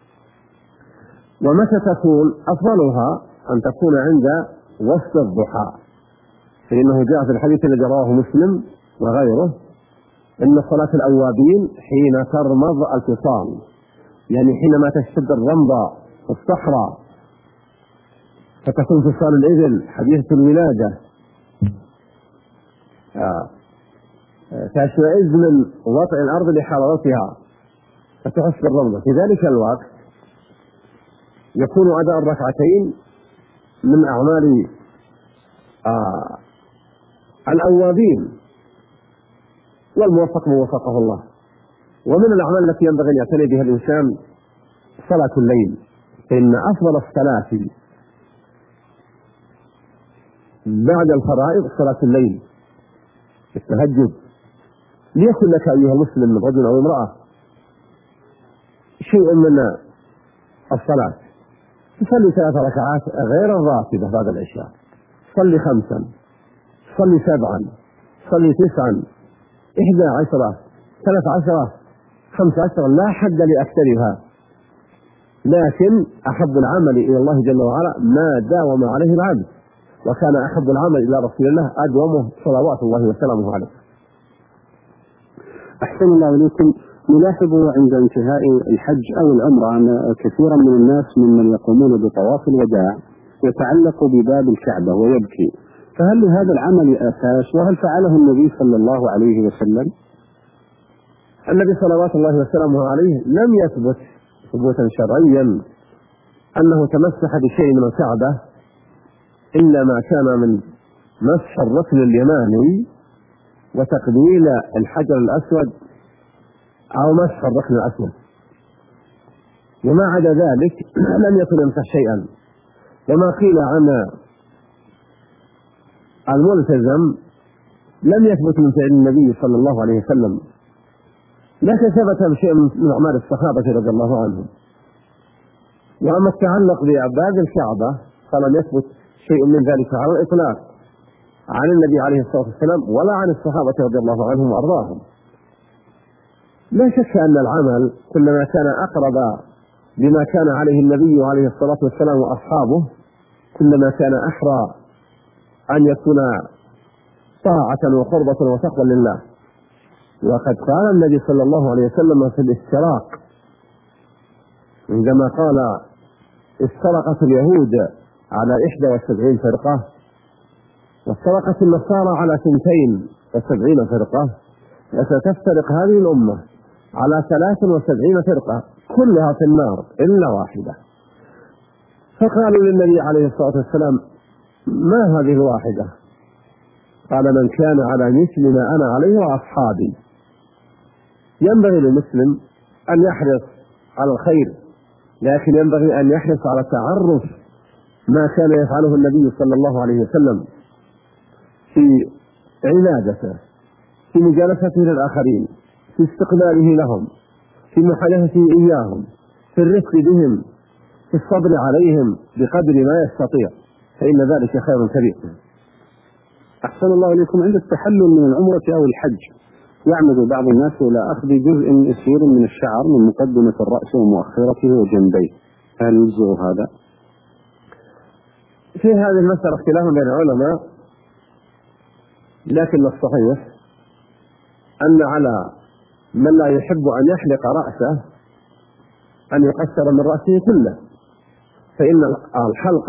ومتى تكون؟ أفضلها أن تكون عند وسط الضحى، فإنه جاء في الحديث الذي رواه مسلم وغيره: إن صلاة الأوابين حين ترمض الفصال، يعني حينما تشتد الرمضة في الصحراء فتكون فصال الإبل حديثة الولادة تشمئز من وطئ الأرض لحرارتها فتحس بالرمضة. في ذلك الوقت يكون أداء الركعتين من أعمال الأوابين، والموفق من وفقه الله. ومن الأعمال التي ينبغي أن يعتني بها الإنسان صلاة الليل، فإن أفضل الصلاة بعد الفرائض صلاة الليل، التهجد. ليكن لك أيها المسلم من رجل أو امرأة شيء من الصلاة، تصلي 3 ركعات غير الراتبة بعد العشاء، صلي 5، صلي 7، صلي 9، 11، 13، 15، لا حد لأكثرها. لكن أحب العمل إلى الله جل وعلا ما داوم عليه العبد، وكان أحب العمل إلى رسول الله أدومه صلوات الله وسلامه عليه. أحسن الله إليكم. نلاحظ عند انتهاء الحج أو العمرة أن كثيرا من الناس ممن يقومون بطواف الوداع يتعلق بباب الكعبة ويبكي، فهل لهذا العمل أساس؟ وهل فعله النبي صلى الله عليه وسلم؟ النبي صلوات الله وسلامه عليه لم يثبت ثبوتا شرعيا أنه تمسح بشيء من الكعبة إلا ما كان من مسح الركن اليماني وتقبيل الحجر الأسود أو مسح الركن الأسود، وما عدا ذلك لم يكن يمسح شيئا. وما قيل عن الملتزم لم يثبت من فعل النبي صلى الله عليه وسلم، لكن ثبت بشيء من أعمال الصحابة رضي الله عنهم. وأما التعلق بأبواب الكعبة فلم يثبت شيء من ذلك على الإطلاق عن النبي عليه الصلاة والسلام ولا عن الصحابة رضي الله عنهم وأرضاهم. لا شك أن العمل كلما كان أقرب بما كان عليه النبي عليه الصلاة والسلام وأصحابه كلما كان أحرى أن يكون طاعة وقربة وتقوى لله. وقد قال النبي صلى الله عليه وسلم في الافتراق عندما قال افترقت اليهود على 71 فرقة وافترقت النصارى على 72 فرقة، وستفترق هذه الأمة على 73 فرقة كلها في النار إلا واحدة. فقالوا للنبي عليه الصلاة والسلام ما هذه الواحدة؟ قال من كان على مثل ما أنا عليه وأصحابي. ينبغي للمسلم أن يحرص على الخير، لكن ينبغي أن يحرص على تعرف ما كان يفعله النبي صلى الله عليه وسلم في عبادته، في مجالسته للآخرين، في استقباله لهم، في محادثته إياهم، في الرفق بهم، في الصبر عليهم بقدر ما يستطيع، فإن ذلك خير كبير. أحسن الله إليكم. عند التحلل من العمرة أو الحج يعمد بعض الناس إلى أخذ جزء يسير من الشعر من مقدمة الرأس ومؤخرته وجنبيه، هل يجزئ هذا؟ في هذه المسألة اختلاف بين العلماء، لكن الصحيح أن على من لا يحب أن يحلق رأسه أن يقصر من رأسه كله، فإن الحلق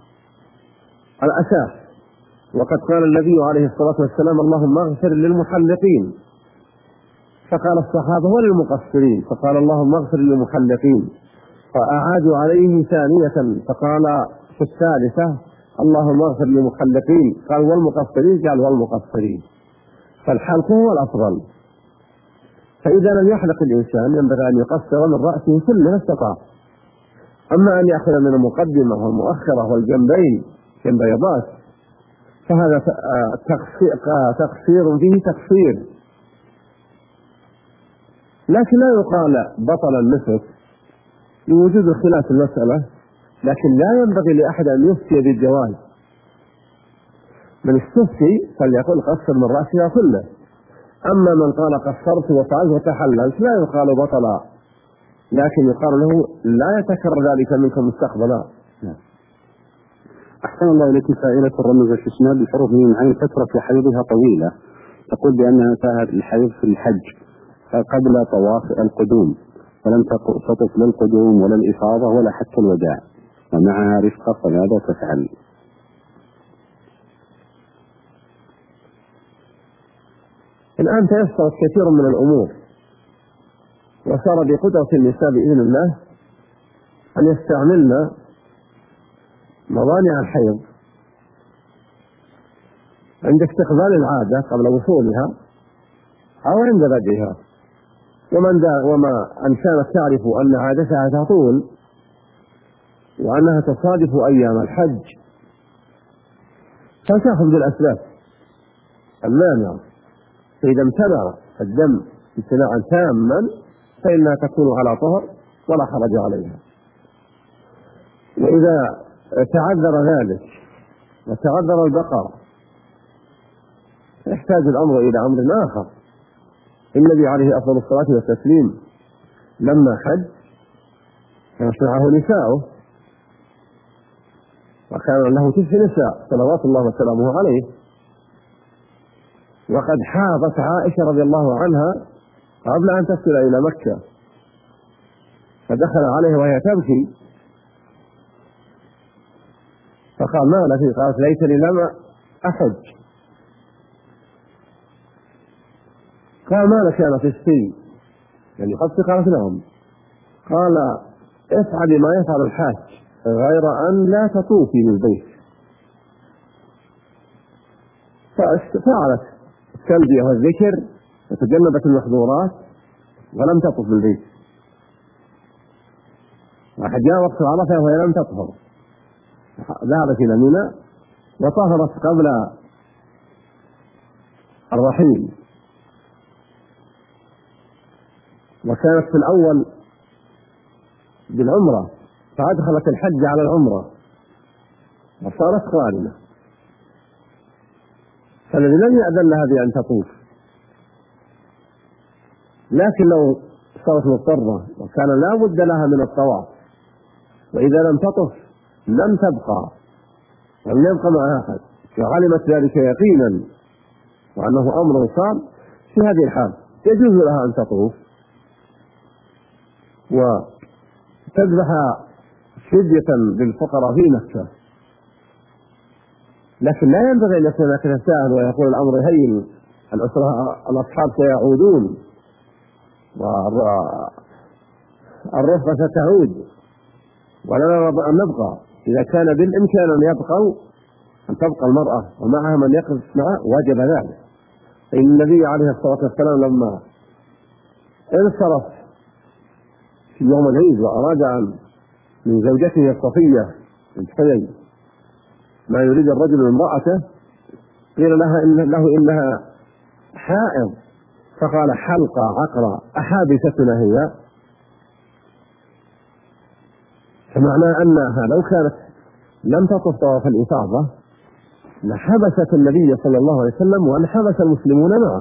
الأساس. وقد قال النبي عليه الصلاة والسلام اللهم اغفر للمحلقين، فقال الصحابة وللمقصرين، فقال اللهم اغفر للمحلقين، فأعادوا عليه ثانية فقال في الثالثة اللهم اغفر للمحلقين، قال والمقصرين، قال والمقصرين. فالحلق هو الأفضل. فإذا لم يحلق الإنسان ينبغي أن يقصر من رأسه كله ما استطاع. أما أن يأخذ من المقدمة والمؤخرة والجنبين كالبيضات فهذا تقصير فيه تقصير، لكن لا يقال بطل النسك لوجود خلاف المسألة، لكن لا ينبغي لأحد أن يفتي بالجواز. من استفتي فليقول قصر من رأسها كله. أما من قال قصرت وفعلت وتحللت لا يقال بطلا، لكن يقال له لا يتكرر ذلك منك مستقبلا. أحسن الله إليكم. سائلة الرمز في اسناد الحروف من عين فترة حيضها طويلة، تقول بأنها انتهت الحيض في الحج قبل طواف القدوم، ولم تطف لا القدوم ولا الإفاضة ولا حتى الوداع، ومعها رفقة، فماذا تفعل؟ الآن تيسرت كثير من الأمور، وصار بقدرة النساء بإذن الله أن يستعملن موانع الحيض عند استقبال العادة قبل وصولها أو عند بدءها. وما أن كانت تعرف أن عادتها تطول وأنها تصادف أيام الحج فتأخذ بالأسباب المانعة، فإذا امتنع الدم امتناعا تاما فإنها تكون على طهر ولا حرج عليها. وإذا تعذر ذلك وتعذر البقاء يحتاج الأمر إلى أمر آخر. النبي عليه أفضل الصلاة والتسليم لما حج كان معه نساؤه، وكان له 9 نساء صلوات الله وسلامه عليه، وقد حاضت عائشة رضي الله عنها قبل أن تصل إلى مكة، فدخل عليها وهي تبكي فقال ما لك؟ قالت ليتني لم أحج. قال ما لك أنا تشفي؟ يعني قد قالت لهم. قال افعل ما يفعل الحاج غير أن لا تطوفي بالبيت. ففعلت التلبية والذكر وتجنبت المحظورات ولم تطف بالبيت. وقد جاء وقت عرفة وهي لم تطهر، ذهبت إلى منى وطهرت قبل الرحيل، وكانت في الأول بالعمرة فأدخلت الحج على العمرة وصارت قارنة، فالذي لم يأذن لها بأن تطوف. لكن لو صارت مضطرة وكان لا بد لها من الطواف، وإذا لم تطف لم تبقى ولم يبقى معها أحد، وعلمت ذلك يقينا وأنه أمر صعب، في هذه الحال يجوز لها أن تطوف وتذبح فدية للفقراء في مكة. لكن لا ينبغي أن يكون هناك تساهل ويقول الأمر هين، الأصحاب سيعودون والرفقة ستعود ولا نرضى أن نبقى. إذا كان بالإمكان أن تبقى المرأة ومعها من يقف معها وجب ذلك. فإن النبي عليه الصلاة والسلام لما انصرف في يوم العيد وأراد من زوجته الصفية بنت حيي ما يريد الرجل من امرأته، قيل له إنها حائض، فقال حلقة عقرة أحابستنا هي؟ فمعنى أنها لو كانت لم تطف طواف الإفاضة لحبست النبي صلى الله عليه وسلم وانحبس المسلمون معه،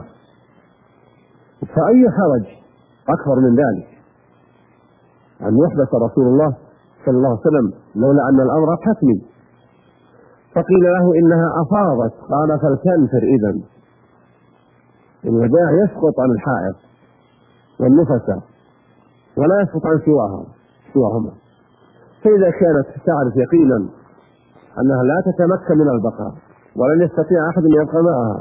فأي حرج أكبر من ذلك أن يحبس رسول الله صلى الله عليه وسلم لولا أن الأمر حتمي؟ فقيل له إنها أفاضت، قال فلتنفر إذن. الوداع يسقط عن الحائض والنفساء ولا يسقط عن سواهما. فإذا كانت تعرف يقينا أنها لا تتمكن من البقاء ولن يستطيع أحد أن يبقى معها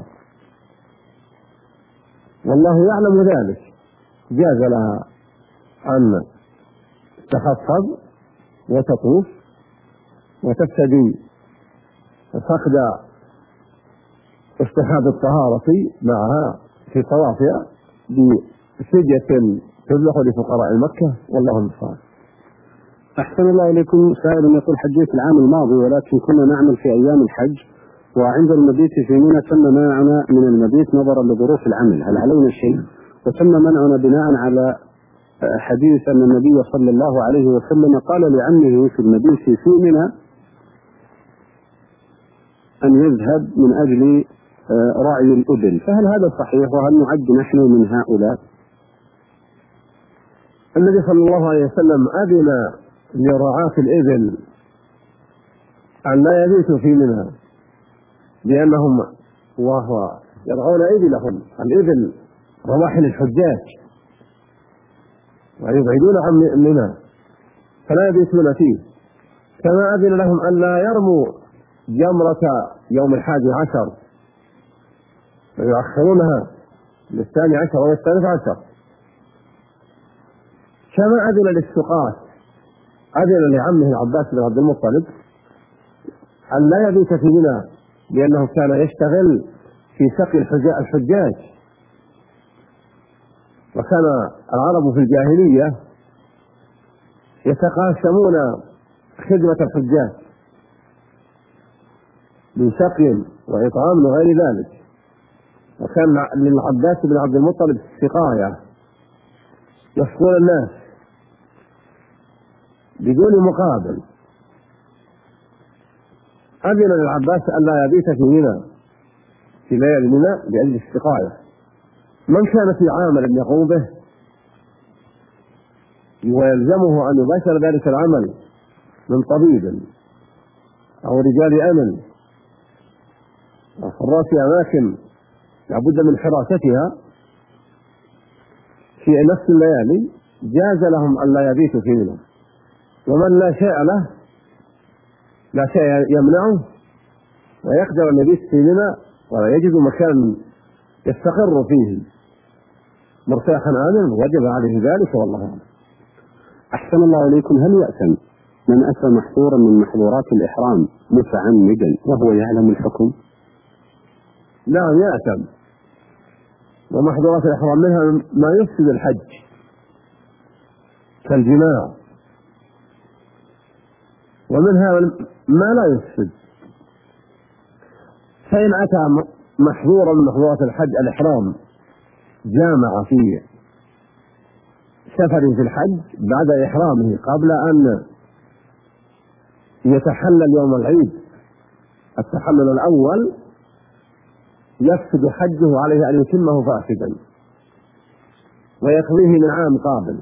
والله يعلم ذلك، جاز لها أن تحفظ وتطوف وتفتدي فقد استحاب الطهارة معها في طوافها بفدية تذبح لفقراء مكة، والله المستعان. أحسن الله إليكم. سائل يقول حجيت العام الماضي ولكن كنا نعمل في أيام الحج، وعند المبيت في منى تم منعنا من المبيت نظرا لظروف العمل، هل علينا شيء؟ وتم منعنا بناء على حديث أن النبي صلى الله عليه وسلم قال لعمه في المبيت في منى أن يذهب من أجل رعي الإبل، فهل هذا صحيح وهل نعد نحن من هؤلاء؟ النبي صلى الله عليه وسلم أذن لرعاة الإبل أن لا يبيتوا في منى لأنهم وهو يرعون إبلهم، الإبل رواحل الحجاج ويبعدون عن منى فلا يبيتون فيه، كما أذن لهم أن لا يرموا جمرة يوم 11 ويؤخرونها لل12 وال13، كما أذن للسقاة، أذن لعمه العباس بن عبد المطلب أن لا يبيت في منى لأنه كان يشتغل في سقي الحجاج، وكان العرب في الجاهلية يتقاسمون خدمة الحجاج من سقي وإطعام وغير ذلك، وكان للعباس بن عبد المطلب سقاية يسقون الناس بدون مقابل. أذن للعباس أن لا يبيت في منى في ليالي منى لأجل السقاية. من كان في عمل يقوم به ويلزمه أن يباشر ذلك العمل من طبيب أو رجال أمن أو حراس أماكن لابد من حراستها في نفس الليالي، جاز لهم أن لا يبيتوا في منى. ومن لا شيء له لا شيء يمنعه ويقدر أن يبيت في منى ولا يجد مكان يستقر فيه مرتاحا آمنا وجب عليه ذلك، والله أعلم. أحسن الله إليكم. هل يأثم من أتى محظورا من محظورات الإحرام متعمدا وهو يعلم الحكم؟ نعم يأثم، ومحظورات الإحرام منها ما يفسد الحج كالجماع، ومنها ما لا يفسد. فإن أتى محظورا من محظورات الحج الإحرام جامع في سفر في الحج بعد إحرامه قبل أن يتحلل يوم العيد التحلل الأول، يفسد حجه، عليه أن يتمه فاسدا ويقضيه من عام قابل.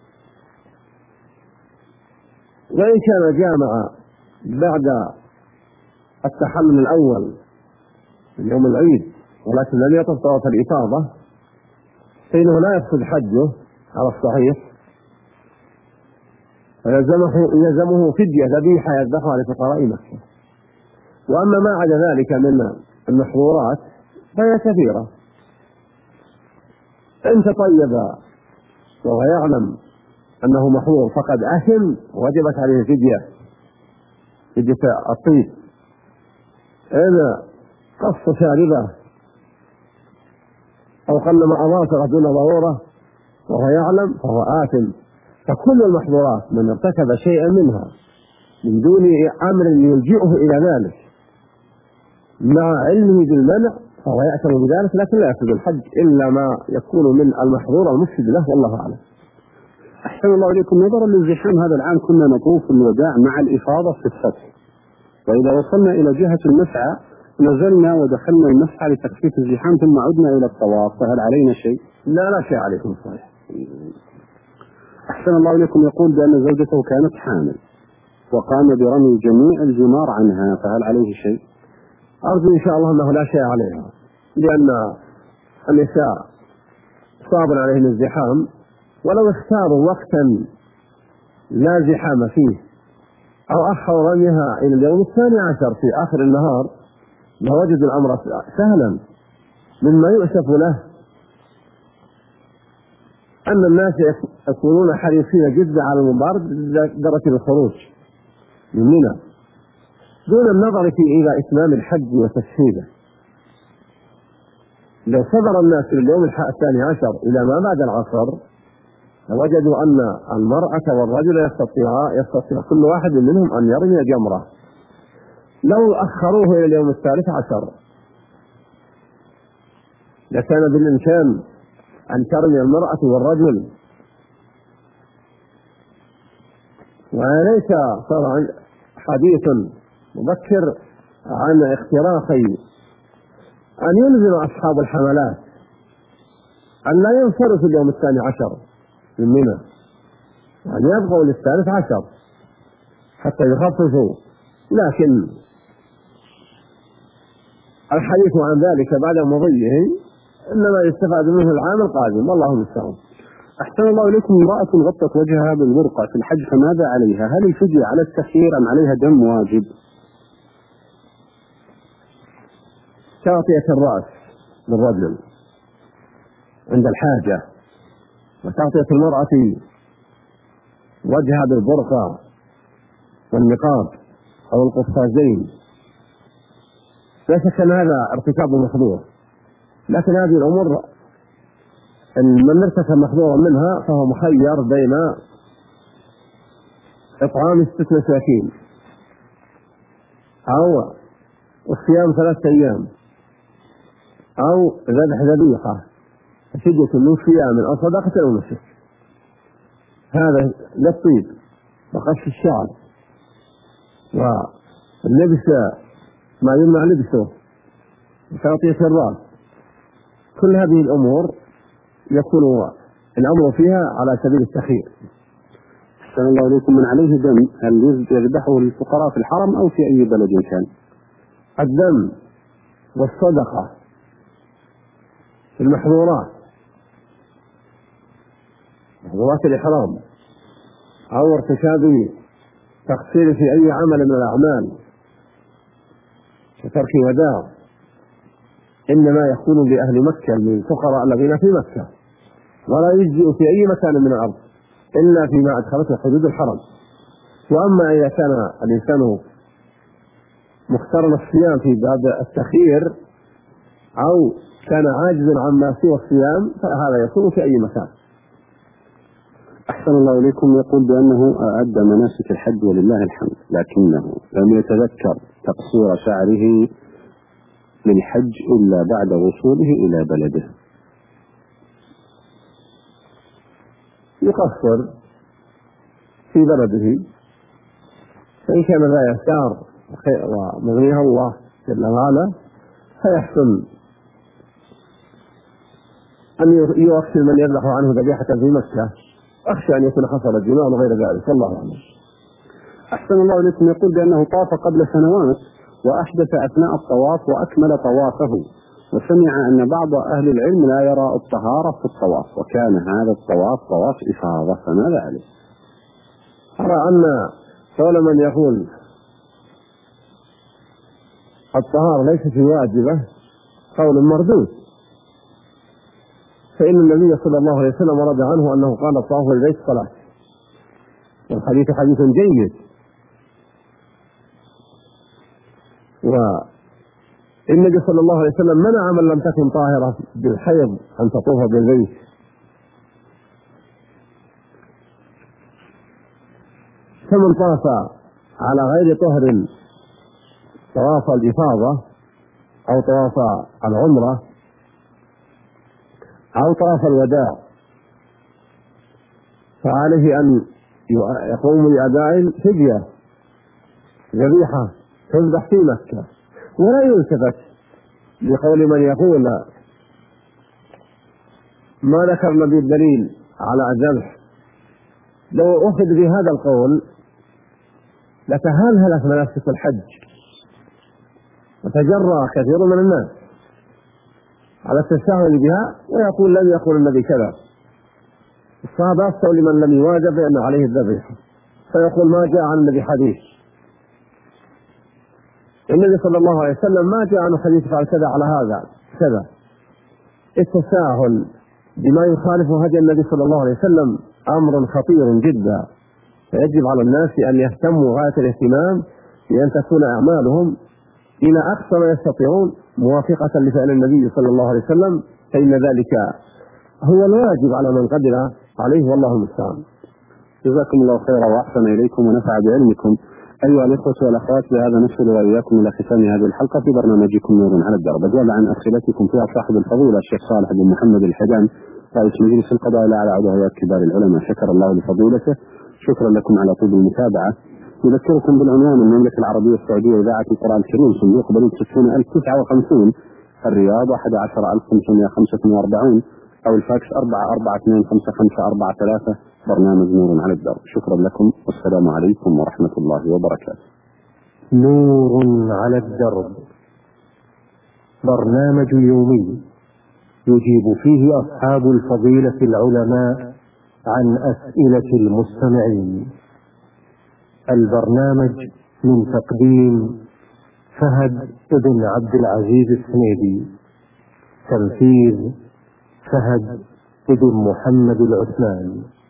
وإن كان جامع بعد التحلل الأول من يوم العيد ولكن لم يطف طواف الإفاضة فإنه لا يفسد حجه على الصحيح، ويلزمه فدية ذبيحة يذبحها لفقراء مكة. وأما ما عدا ذلك من المحظورات فهي كثيرة. إن تطيب وهو يعلم أنه محظور فقد أثم وجبت عليه فدية الطيب. إن قص شاربه أو قلم أظافره دون ضرورة وهو يعلم فهو آثم. فكل المحظورات من ارتكب شيئا منها من دون أمر يلجئه إلى ذلك مع علمه بالمنع فهو يأثم بذلك، لكن لا يفسد الحج إلا ما يكون من المحظور المفسد له، والله أعلم. أحسن الله إليكم. نظرا للزحام هذا العام كنا نطوف الوداع مع الإفاضة في الفتح، وإذا وصلنا إلى جهة المسعى نزلنا ودخلنا المسعى لتخفيف الزحام ثم عدنا إلى الطواف، فهل علينا شيء؟ لا شيء عليكم صحيح. أحسن الله إليكم. يقول بأن زوجته كانت حامل وقام برمي جميع الجمار عنها، فهل عليه شيء؟ أرجو إن شاء الله أنه لا شيء عليها، لأن النساء صابر عليهم الزحام، ولو اختاروا وقتا لا زحام فيه أو أخروا رميها إلى اليوم 12 في آخر النهار لوجدوا الأمر سهلا. مما يؤسف له أن الناس يكونون حريصين جدا على المباراة درجة الخروج من منى دون النظر إلى إتمام الحج وتسهيله. لو صبر الناس في اليوم 12 إلى ما بعد العصر وجدوا أن المرأة والرجل يستطيع كل واحد منهم أن يرمي جمرة. لو أخروه إلى اليوم 13 لكان بالإمكان أن ترمي المرأة والرجل. وليس صار حديث مبكر عن اختراق أن يلزم أصحاب الحملات أن لا ينصرفوا اليوم 12 من منى، أن يبقوا لل13 حتى يخففوا. لكن الحديث عن ذلك بعد مضيه إنما يستفاد منه العام القادم، والله المستعان. أحسن الله إليكم. امرأة غطت وجهها بالبرقع في الحج فماذا عليها؟ هل الفدية على التخيير أم عليها دم واجب؟ تغطية الرأس للرجل عند الحاجة، وتغطية المرأة وجهها بالبرقع والنقاب أو القفازين، لا شك أن هذا ارتكاب محظور. لكن هذه الأمور من ارتكب محظورا منها فهو مخير بين إطعام 6 مساكين أو الصيام 3 أيام أو ذبح ذبيحة فدية من صيام أو صدقة أو نسك. هذا للطيب وقص الشعر واللبس ما يمنع لبسه وتغطية الرأس، كل هذه الأمور يكون الأمر فيها على سبيل التخيير. أحسن الله إليكم. من عليه دم هل يذبحه للفقراء في الحرم أو في أي بلد كان؟ الدم والصدقة في المحظورات، محظورات الإحرام أو ارتكاب تقصير في أي عمل من الأعمال كترك وداع إنما يكون بأهل مكة من الفقراء الذين في مكة، ولا يجزئ في أي مكان من الأرض إلا فيما أدخلته حدود الحرم. وأما إذا كان الإنسان مختارا الصيام في باب التخيير أو كان عاجزا عما سوى الصيام فهذا يكون في أي مكان. أحسن الله إليكم. يقول بأنه أعد مناسك الحج ولله الحمد، لكنه لم يتذكر تقصير شعره للحج إلا بعد وصوله إلى بلده. يقصر في بلده، فإن كان لا يختار ومغنيها الله جل وعلا فيحسن أن يوكل من يذبح عنه ذبيحة في مكة، أخشى أن يكون حصل الجماع وغير ذلك، والله أعلم. أحسن الله إليكم. يقول بأنه طاف قبل سنوات وأحدث أثناء الطواف وأكمل طوافه، وسمع أن بعض أهل العلم لا يرى الطهارة في الطواف، وكان هذا الطواف طواف إفاضة، فماذا عليه؟ أرى أن قول من يقول الطهارة ليست واجبة قول مردود، فإن النبي صلى الله عليه وسلم ورد عنه أنه قال الطواف للبيت صلاة، والحديث حديث جيد. والنبي صلى الله عليه وسلم منع من لم تكن طاهرة بالحيض أن تطوف بالبيت، فمن طاف على غير طهر طواف الإفاضة أو طواف العمرة أو طواف الوداع فعليه أن يقوم بأداء فدية ذبيحة تذبح في مكة، ولا يلتفت لقول من يقول ما ذكرنا بالدليل على الذبح. لو أخذ بهذا القول لتهلهلت مناسك الحج وتجرى كثير من الناس على التساهل بها ويقول لم يقول النبي كذا. الصحابة أفتوا لمن لم يواجب بأن عليه الذبيحة، فيقول ما جاء عن النبي حديث. النبي صلى الله عليه وسلم ما جاء عنه حديث قال كذا على هذا كذا. التساهل بما يخالف هدي النبي صلى الله عليه وسلم أمر خطير جدا، فيجب على الناس أن يهتموا غاية الاهتمام بأن تكون أعمالهم إلى أقصى ما يستطيعون موافقة لفعل النبي صلى الله عليه وسلم، فإن ذلك هو الواجب على من قدر عليه، والله المستعان. جزاكم الله خيرا وأحسن إليكم ونفع بعلمكم. أيها الإخوة والأخوات، بهذا نصل وإياكم إلى ختام هذه الحلقة في برنامجكم نور على الدرب. أجاب عن أسئلتكم فيها صاحب الفضيلة الشيخ صالح بن محمد الحجان رئيس مجلس القضاء الأعلى عضو هيئة كبار العلماء، شكر الله لفضيلته. شكرا لكم على طيب المتابعة. نذكركم بالعنوان: المملكة العربية السعودية إذاعة القرآن الكريم، صندوق بريد 60059 الرياض 11545 أو الفاكس 44255543. برنامج نور على الدرب. شكرا لكم والسلام عليكم ورحمة الله وبركاته. نور على الدرب، برنامج يومي يجيب فيه أصحاب الفضيلة العلماء عن أسئلة المستمعين. البرنامج من تقديم فهد بن عبد العزيز السنيدي، تنفيذ فهد بن محمد العثمان.